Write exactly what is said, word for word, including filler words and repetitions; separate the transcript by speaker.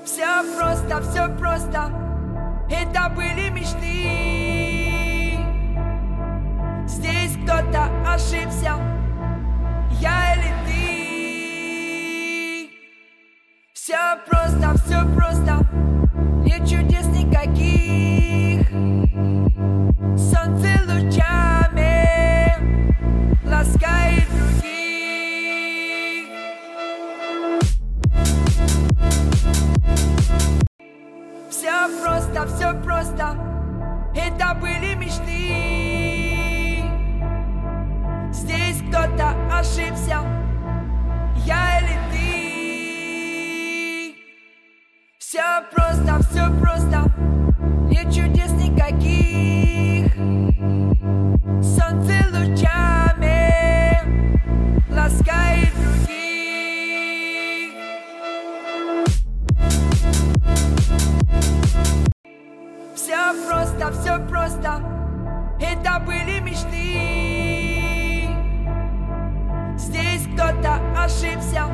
Speaker 1: Все просто, все просто, это были мечты. Здесь кто-то ошибся, я или ты. Все просто, все просто, нет чудес никаких. Солнце лучами ласкает других. Все просто, все просто, это были мечты. Здесь кто-то ошибся, я или ты. Все просто, все просто, нет чудес никаких. Солнце лучами ласкает других. Все просто, все просто, это были мечты. Здесь кто-то ошибся,